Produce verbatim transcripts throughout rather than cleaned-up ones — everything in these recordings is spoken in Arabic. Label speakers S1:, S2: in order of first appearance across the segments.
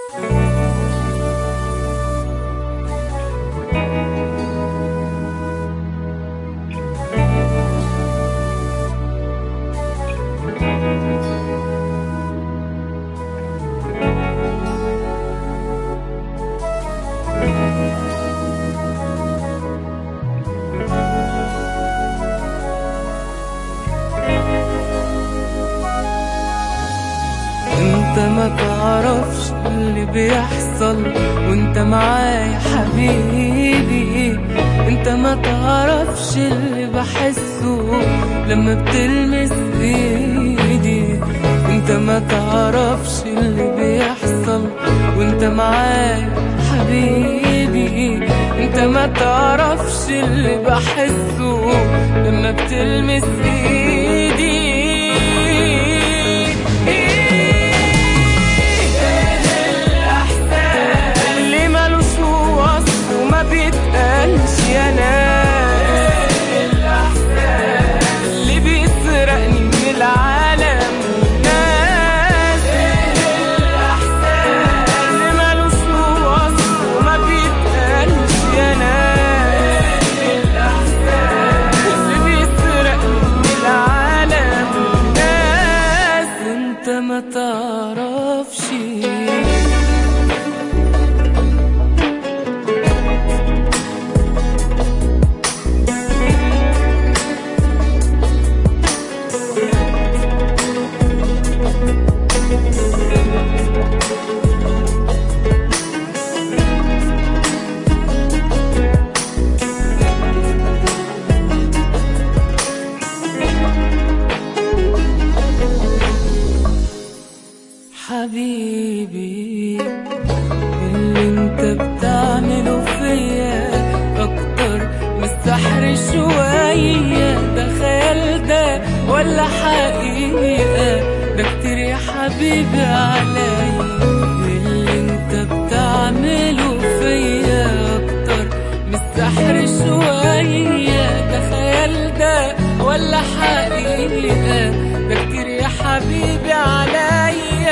S1: انت ما تعرفش اللي بيحصل وانت معايا حبيبي، انت ما تعرفش اللي بحسه لما بتلمس ايدي، انت ما تعرفش اللي بيحصل وانت معايا حبيبي، انت ما تعرفش اللي بحسه لما بتلمس ايدي. يا ناس اللي بيسرقني من العالم، ناس اللي مالوش وصف وما بيتقالش، يا ناس اللي بيسرقني من العالم، ناس انت ما تعرفش. حبيبي اللي انت بتعمله فيا اكتر من السحر شوية، ده خيال ده ولا حقيقة؟ ده كتير يا حبيبي عليا. اللي انت بتعمله فيا اكتر من السحر شوية، ده خيال ده ولا حقيقة؟ ده كتير يا حبيبي عليا.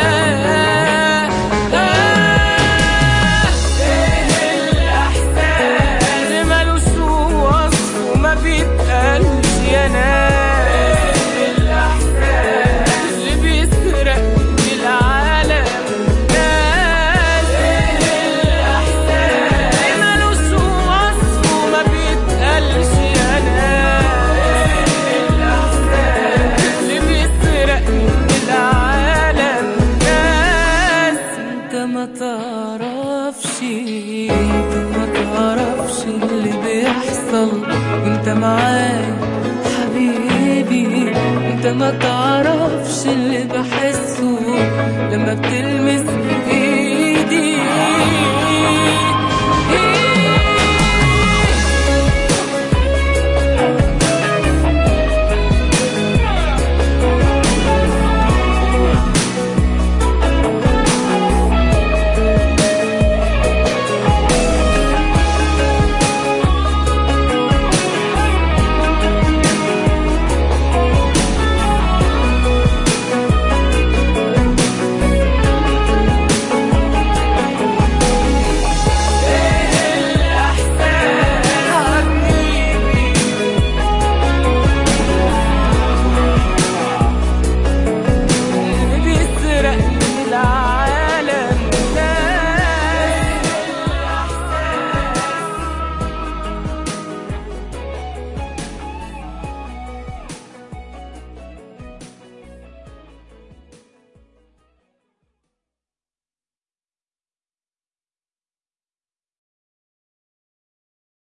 S1: ما تعرفش انت ما تعرفش اللي بيحصل وانت معايا حبيبي، انت ما تعرفش اللي بحسه لما بتلمس